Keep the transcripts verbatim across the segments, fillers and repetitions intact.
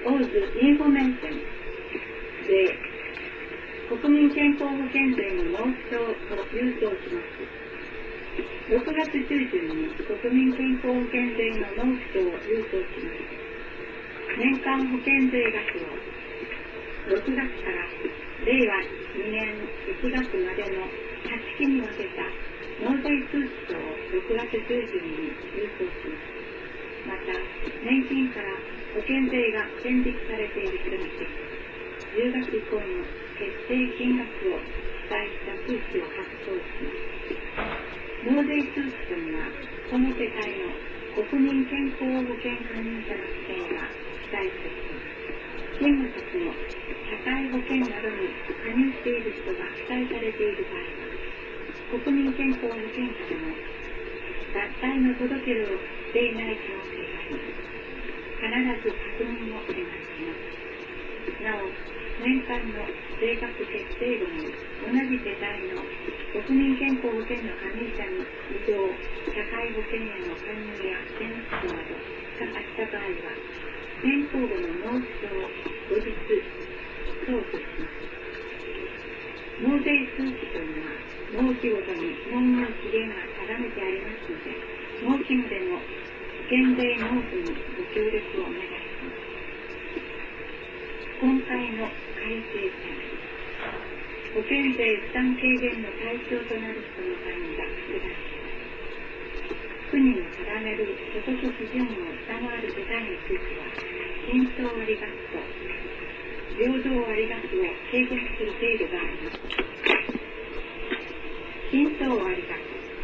大津インフォメーションで国民健康保険税の納付書を郵送します。ろくがつ中旬に国民健康保険税の納付書を郵送します。年間保険税額をろくがつかられいわにねんいちがつまでのはちきに分けた納税通知書をろくがつ中旬に郵送します。また、年金から保険税が天引きされている人について、じゅうがつ以降の決定金額を記載した通知を発送します。納税通知書には、この世帯の国民健康保険加入者の氏名が記載されています。勤務先の社会保険などに加入している人が記載されている場合は、国民健康保険からの脱退の届け出をしていない可能性があります。必ず確認をお願いします。なお、年間の税額決定後に同じ世帯の国民健康保険の加入者に異常、社会保険への加入や転出などがあった場合は、変更後の納付書を後日送付します。納税通知書には、納期ごとに納入期限が定めてありますので、納期までの保険税納付にご協力をお願いします。今回の改正点、保険税負担軽減の対象となる人の範囲が拡大します。国の定める所得基準を下回る世帯については、均等割額と平等割額を軽減する制度があります。均等割額、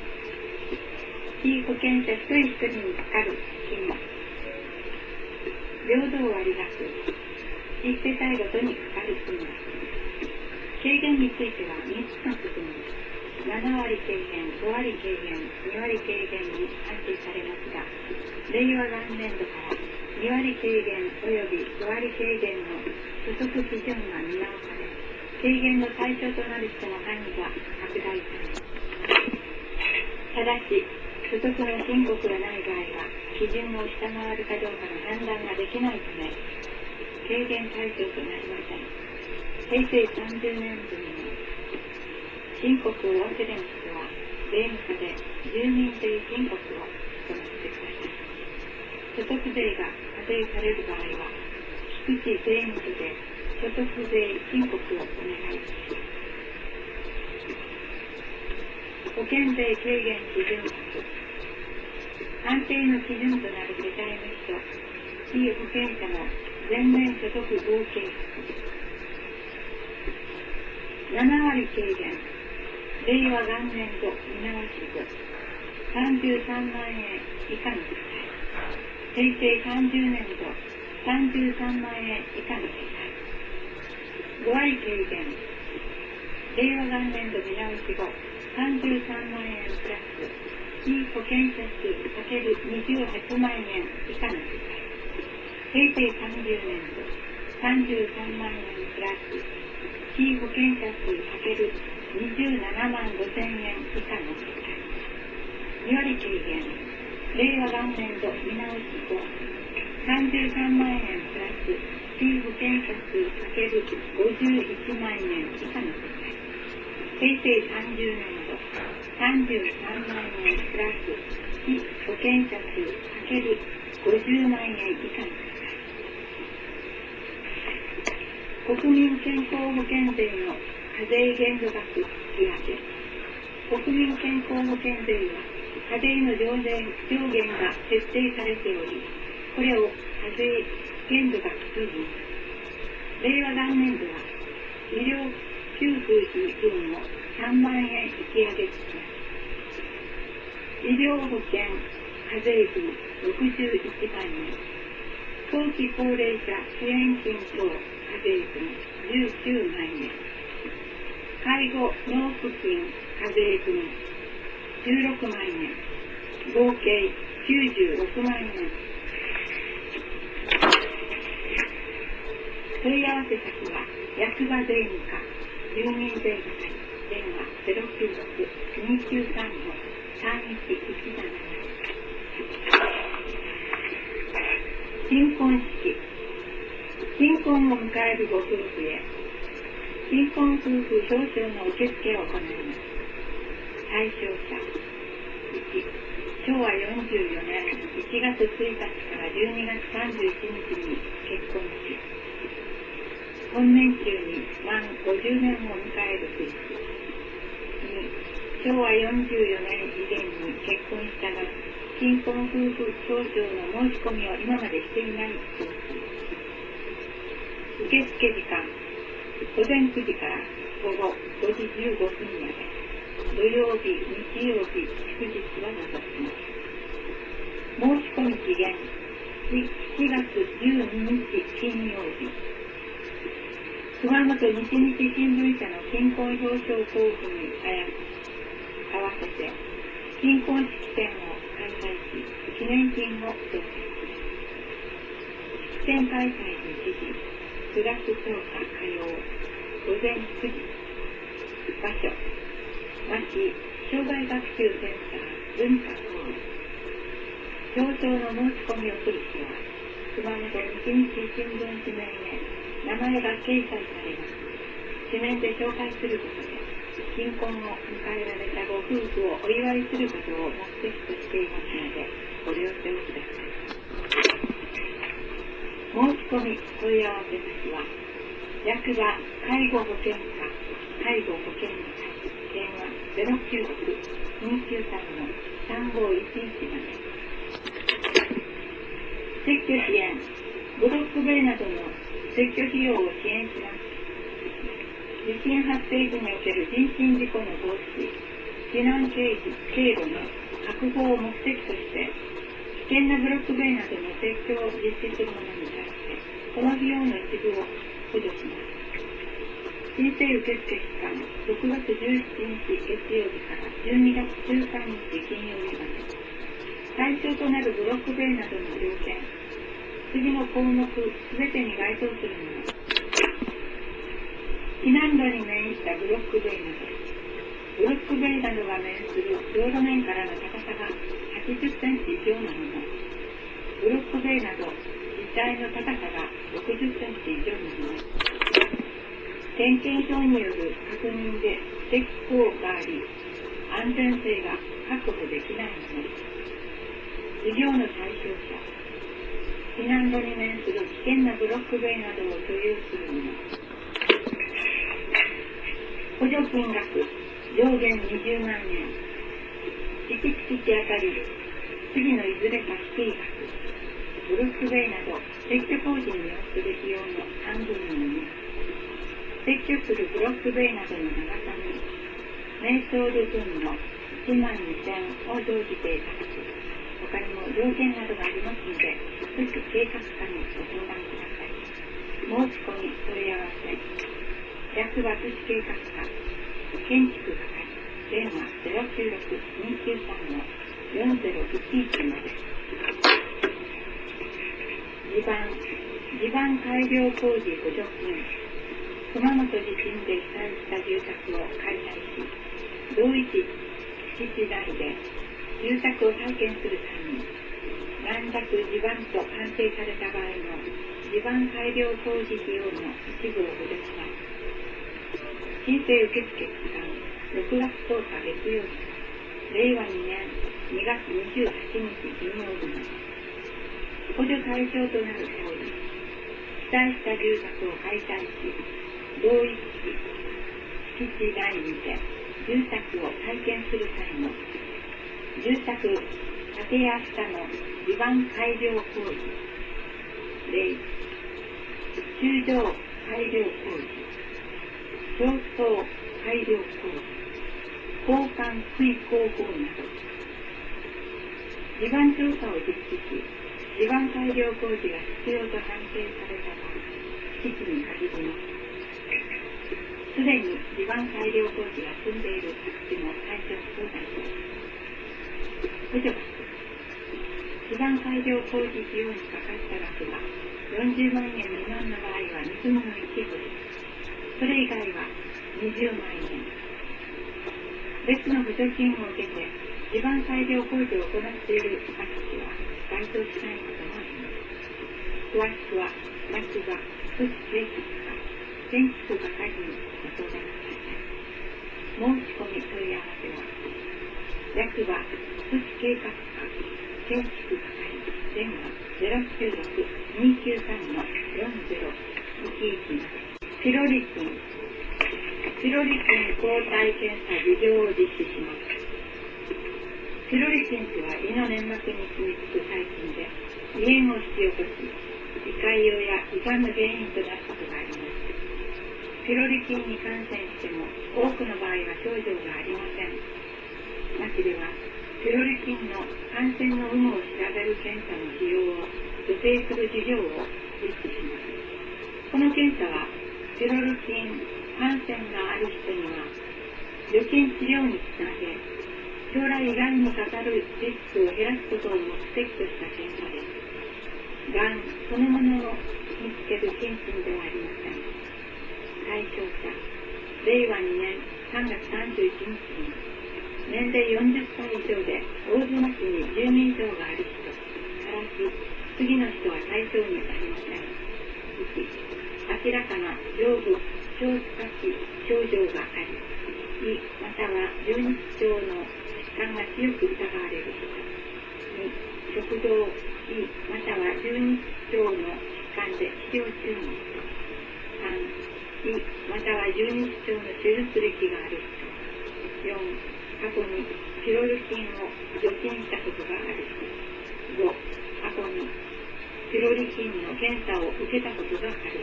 被保険者一人一人にかかる金額、平等割額、いち世帯ごとにかかる金額。軽減についてはみっつの区分で、ななわり軽減、ごわり軽減、にわり軽減に安定されますが、令和元年度からにわり軽減およびごわり軽減の所得基準が見直され、軽減の対象となる人の範囲が拡大されます。ただし、所得の申告がない場合は、基準を下回るかどうかの判断ができないため、軽減対象となりません。へいせいさんじゅうねん度に申告をお忘れの人は、税務課で住民税申告を行ってください。所得税が課税される場合は、菊池税務署で所得税申告をお願いします。保険税軽減基準額、安定の基準となる世帯の人、被保険者の全年所得合計額、ななわり軽減、令和元年度見直し後、さんじゅうさんまんえん以下の世帯、へいせいさんじゅうねん度、さんじゅうさんまんえん以下の世帯、ごわり軽減、令和元年度見直し後、さんじゅうさんまんえんプラス、被保険者数 ×にじゅうはちまんえん以下の世帯、へいせいさんじゅうねん度、さんじゅうさんまんえんプラス、被保険者数 ×にじゅうななまんごせんえん以下の世帯、にわり軽減、令和元年度見直し後、さんじゅうさんまんえんプラス、被保険者数 ×ごじゅういちまんえん以下の世帯、へいせいさんじゅうねん度、さんじゅうさんまんえんプラス、被保険者数 ×ごじゅうまんえん以下の世帯、国民健康保険税の課税限度額引き上げ。国民健康保険税は課税の上限上限が設定されており、これを課税限度額といいます。令和元年度は医療給付費分をさんまんえん引き上げします。医療保険課税費ろくじゅういちまんえん、後期高齢者支援金等課税分じゅうきゅうまんえん、介護納付金課税分じゅうろくまんえん、合計きゅうじゅうろくまんえん。問い合わせ先は役場税務課住民税係、電話 ゼロきゅうろく にきゅうさんご さんいちいちなな。新婚式新婚を迎えるご夫婦へ、新婚夫婦表彰の受付を行います。対象者いち、しょうわよんじゅうよねんいちがつついたちからじゅうにがつさんじゅういちにちに結婚し、本年中に満ごじゅうねんを迎える夫婦。に、しょうわよんじゅうよねん以前に結婚したが、新婚夫婦表彰の申し込みを今までしていない夫婦。受付時間、午前くじから午後ごじじゅうごふんまで。土曜日、日曜日、祝日は除きます。申し込み期限、しちがつじゅうににち金曜日。熊本日日新聞社の新婚表彰交付に合わせて、新婚式典を開催し、記念品を贈呈する。式典開催日時、くがつとおか火曜、午前くじ。場所、町障害学習センター文化ホール。表彰の申し込みをする人は、熊本日日新聞紙面へ名前が掲載されます。紙面で紹介することで、新婚を迎えられたご夫婦をお祝いすることを目的としていますので、ご了承ください。申し込み問い合わせ先は、役場介護保険課介護保険課電話 ゼロきゅうろく にきゅうさん さんごいちいち まで。撤去支援、ブロック塀などの撤去費用を支援します。地震発生時における人身事故の防止、避難経路の確保を目的として、危険なブロック塀などの撤去を実施する者に対して、この費用の一部を補助します。申請受付期間、ろくがつじゅうしちにち月曜日からじゅうにがつじゅうさんにち金曜日まで。対象となるブロック塀などの条件、次の項目すべてに該当するもの。避難路に面したブロック塀など、ブロック塀などが面する道路面からの高さがはちじゅっセンチ以上のもの。ブロック塀など実体の高さがろくじゅっセンチ以上のもの。点検証による確認で適法があり、安全性が確保できないもの。事業の対象者、避難路に面する危険なブロック塀などを所有するもの。補助金額上限にじゅうまんえん。一地地当たり次のいずれか低い額。ブロック塀など撤去工事に要する費用の半分のもの。撤去するブロック塀などの長さにメートル分のいちまんにせんを乗じていただく。他にも条件などがありますので、都市計画課にご相談ください。申し込み問い合わせ、役場都市計画課建築係電話 ゼロきゅうろく にきゅうさん よんゼロいちいち まで。地盤地盤改良工事補助金。熊本地震で被災した住宅を解体し、同一敷地内で住宅を再建する際に、軟弱地盤と判定された場合の地盤改良工事費用の一部を補助します。申請受付期間、ろくがつとおか月曜日かられいわにねんにがつにじゅうはちにち金曜日まで。補助対象となる行為、被災した住宅を解体し、同一敷地内にて住宅を再建する際の住宅建屋下の地盤改良工事、例柱状改良工事、上層改良工事、交換水工法など、地盤調査を実施し、地盤改良工事が必要と判定された場合、敷地に限ります。すでに地盤改良工事が進んでいる宅地も対象となります。補助額、地盤改良工事費用にかかった額がよんじゅうまんえん未満の場合はにぶんのいち補助、それ以外はにじゅうまんえん。別の補助金を受けて地盤改良工事を行っている宅地は該当しないこともあります。詳しくは役場、福祉定期課、建築係にご相談ください。申し込み問い合わせは、役場、福祉計画課、建築係、電話ゼロきゅうろく にきゅうさん よんゼロいちいちまで。ピロリ菌、ピロリ菌抗体検査事業を実施します。ピロリ菌とは胃の粘膜に住み着く細菌で、胃炎を引き起こし、胃潰瘍や胃がんの原因となることがあります。ピロリ菌に感染しても、多くの場合は症状がありません。町では、ピロリ菌の感染の有無を調べる検査の費用を助成する事業を実施します。この検査は、ピロリ菌感染がある人には、預金治療につなげ、将来がんにかかるリスクを減らすことを目的とした検査です。がんそのものを見つける検診ではありません。対象者、れいわにねんさんがつさんじゅういちにちに、年齢よんじゅっさい以上で大津町にじゅうにん以上がある人、ただし次の人は対象にありません。いち、明らかな上部消化器症状があり、胃または十二指腸の疾患が強く疑われる人。に、食道、胃または十二指腸の疾患で治療中の人。さん、胃または十二指腸の手術歴がある人。よん、過去にピロリ菌を除菌したことがある人。ご、過去にピロリ菌の検査を受けたことがある人。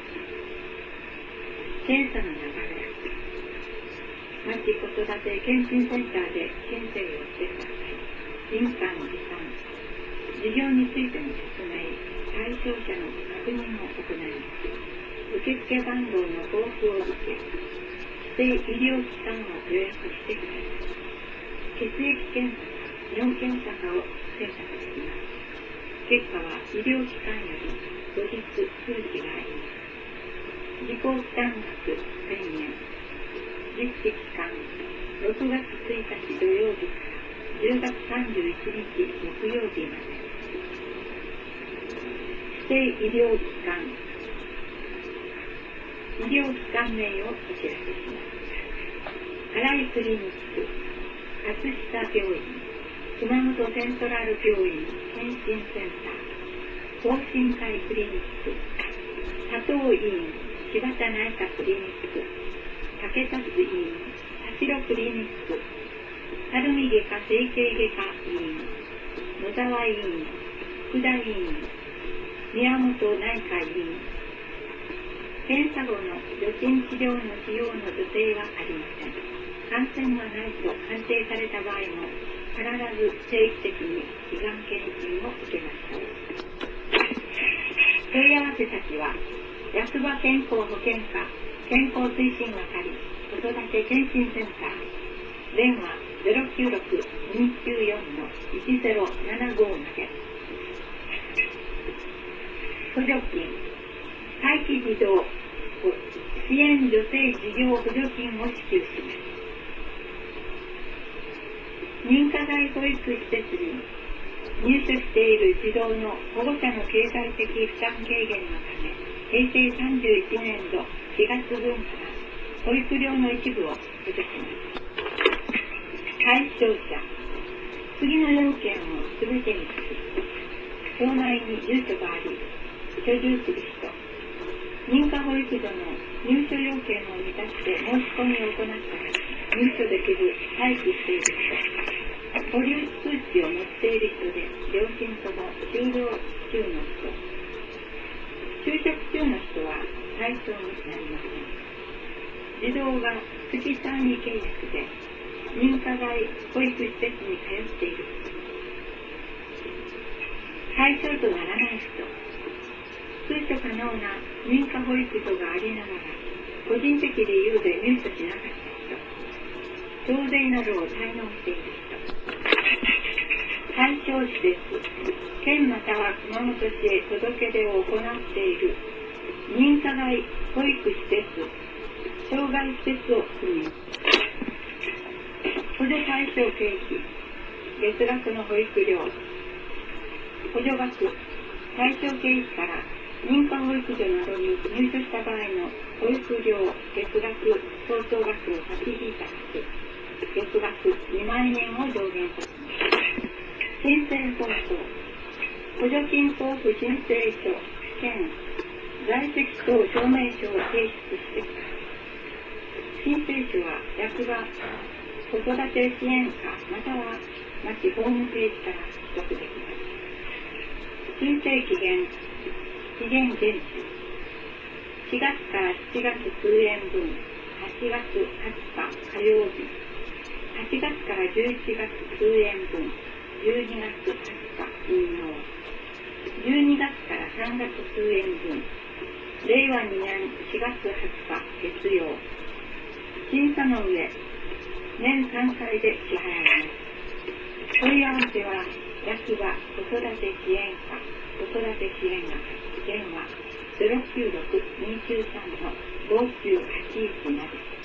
検査の流れ。町子育て検診センターで申請をしてください。印鑑持参。事業についての説明、対象者の確認を行います。受付番号の交付を受け、指定医療機関を予約してください。血液検査か尿検査かを選択できます。結果は医療機関より後日通知があります。自己負担額せんえん。実施期間、ろくがつついたち土曜日からじゅうがつさんじゅういちにち木曜日まで。指定医療機関、医療機関名をお知らせします。新井クリニック、葛飾病院、熊本セントラル病院検診センター、東進会クリニック、佐藤医院、柴田内科クリニック、竹達医院、田代クリニック、垂水外科整形外科医院、野沢医院、福田医院、宮本内科医院。検査後の除菌治療の費用の助成はありません。感染がないと判定された場合も、必ず定期的に胃がん検診を受けましょう。問い合わせ先は、役場健康保険課健康推進係子育て検診センター、電話ゼロきゅうろく にきゅうよん いちゼロななごまで。補助金、待機児童支援助成事業補助金を支給します。認可外保育施設に入所している児童の保護者の経済的負担軽減のため、へいせいさんじゅういちねんどしがつぶんから保育料の一部を補助します。対象者、次の要件をすべてにつき、町内に住所があり、居住する人、認可保育所の入所要件を満たして申し込みを行ったら入所できる待機している人、保留通知を持っている人で両親とも就労中の人、就職中の人は対象になりません。児童が月単位契約で認可外保育施設に通っている人、対象とならない人、通所可能な認可保育所がありながら個人的理由で入所しなかった人、徴税などを滞納している人、対象施設、県または熊本市へ届け出を行っている認可外保育施設、障害施設を含みます。補助対象経費、月額の保育料、補助額、対象経費から認可保育所などに入所した場合の保育料月額相当額を差し引いた額、月額にまんえんを上限とします。申請方法、補助金交付申請書兼在籍等証明書を提出してください。申請書は役場子育て支援課または町ホームページから取得できます。申請期限、期限限定、しがつからしちがつ通園分、はちがつはつか火曜日、はちがつからじゅういちがつ通園分、じゅうにがつはつか金曜、じゅうにがつからさんがつ通園分、れいわにねんしがつはつか月曜、審査の上、年さんかいで支払います。問い合わせは、役場子育て支援課子育て支援係電話ゼロきゅうろく にーきゅうさんのごきゅうはちいちまで。